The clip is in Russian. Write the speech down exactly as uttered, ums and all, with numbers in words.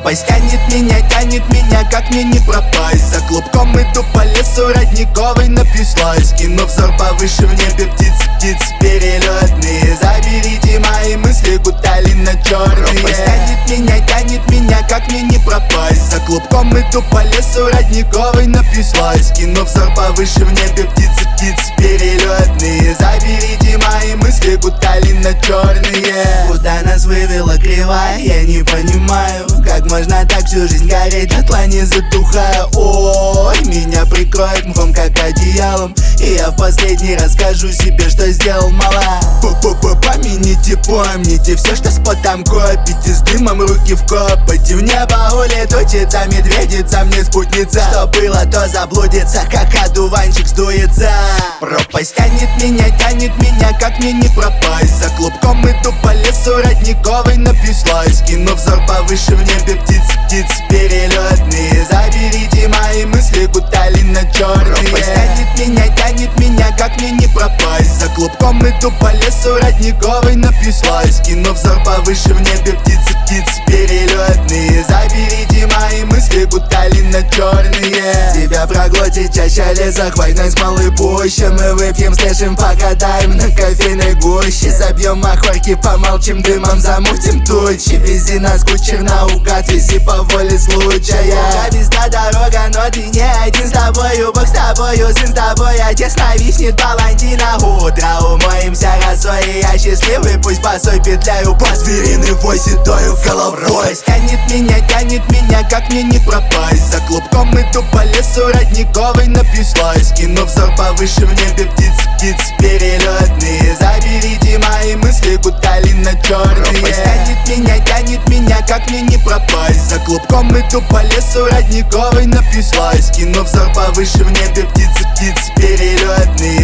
Пропасть тянет меня, тянет меня, как мне не пропасть. За клубком иду по лесу родниковой, напьюсь лась. Кину взор повыше, в небе птицы, птицы перелетные. Заберите мои мысли, гутали на черные. Пропасть тянет меня, тянет меня, как мне не пропасть. За клубком иду по лесу родниковой, напьюсь лась. Кину взор повыше, в небе птицы, птицы перелетные. Заберите мои мысли, гутали на черные. Куда нас вывела кривая, я не понимаю. Как можно так всю жизнь гореть, дотла не затухая. Ой, меня прикроет мхом, как одеялом, и я в последний раз скажу себе, что сделал мала. П-п-п, помяните, помните все, что с потом копите. С дымом руки в копоте, в небо улетучится медведица, мне спутница. Что было, то заблудится, как одуванчик сдуется. Пропасть тянет меня, тянет меня, как мне не пропасть. За клубком иду по лесу родниковой, напьюсь лась. Кину взор повыше, в небе птицы, птицы перелетные. Заберите мои мысли, гутали на черные. Пропасть тянет меня, тянет меня, как мне не пропасть. За клубком иду по лесу родниковой, напьюсь лась. Кину взор повыше, в небе птицы, птицы перелетные. Заберите мои мысли, гутали на черные. Тебя проглотит чаще леса, хвойной смолы пуще. Мы выпьем, слышим, покатаем на кофейной гуще. Забьем махорки, помолчим, дымом замутим тучи. Вези нас, кучер, наугад, вези по воле случая. Обезда дорога, но ты не один, с тобою Бог, с тобою сын, с тобой отец. Нависнет палантина, утро умоемся росой, и я счастливый, пусть босой петляю по звериной вой, седою головой. Пропасть тянет меня, тянет меня, как мне не пропасть. За клубком иду по лесу родниковой, напьюсь лась. Кину взор повыше, в небе птицы, птицы перелетные. Заберите мои мысли, гутали на черные. Пропасть тянет меня, тянет меня, как мне не пропасть. За клубком иду по лесу родниковой, напьюсь лась. Кину взор повыше, в небе птицы, птицы перелетные.